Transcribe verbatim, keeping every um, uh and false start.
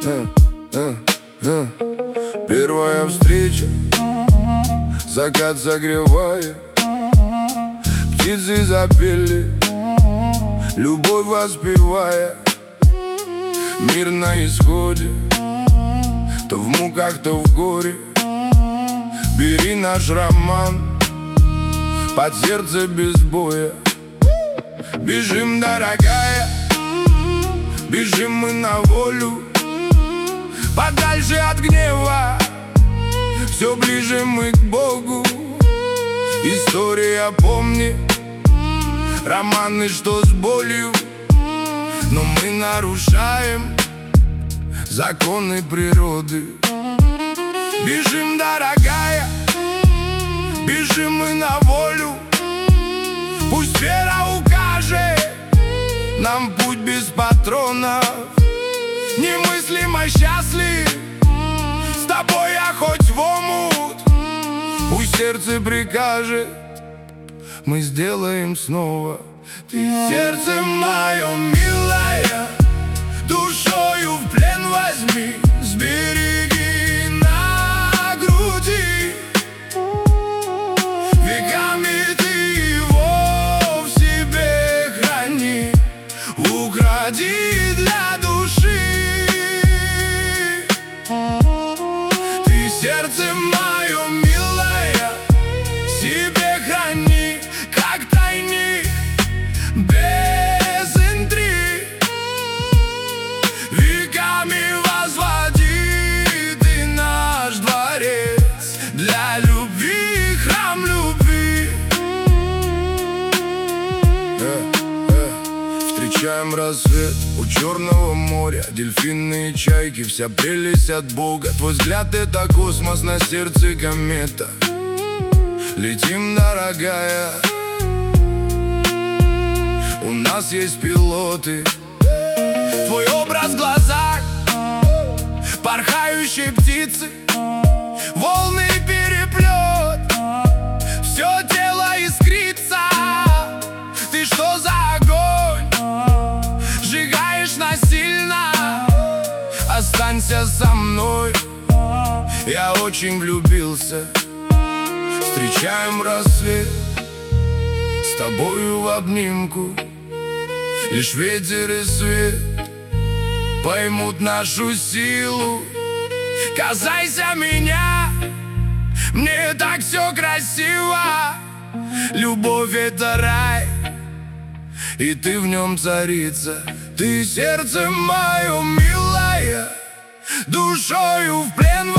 Первая встреча, закат согревая, птицы запели, любовь воспевая. Мир на исходе, то в муках, то в горе. Бери наш роман под сердце без боя. Бежим, дорогая, бежим мы на волю, подальше от гнева, все ближе мы к Богу. История, помни, романы, что с болью, но мы нарушаем законы природы. Бежим, дорогая, бежим мы на волю, пусть вера укажет нам путь без патронов. Немыслимо счастлив, с тобой я хоть в омут, пусть сердце прикажет, мы сделаем снова. Ты сердце мое милая, душою в плен возьми, сбереги на груди. Веками ты его в себе храни, укради для души. Ты сердце мое милая, себе храни, как тайник, без интриг. Веками возводи ты наш дворец, для любви храм любви. э, э, Встречаем рассвет у Черного моря, дельфины и чайки, вся прелесть от Бога. Твой взгляд — это космос, на сердце комета. Летим, дорогая, у нас есть пилоты. Твой образ в глазах, порхающие птицы, волны переплет, все тело искрится. Ты что за огонь, сжигаешь насильно? Останься со мной, я очень влюбился. Встречаем рассвет с тобою в обнимку, лишь ветер и свет поймут нашу силу. Касайся меня, мне так все красиво. Любовь — это рай, и ты в нем царица. Ты сердце мое милая, душою в плен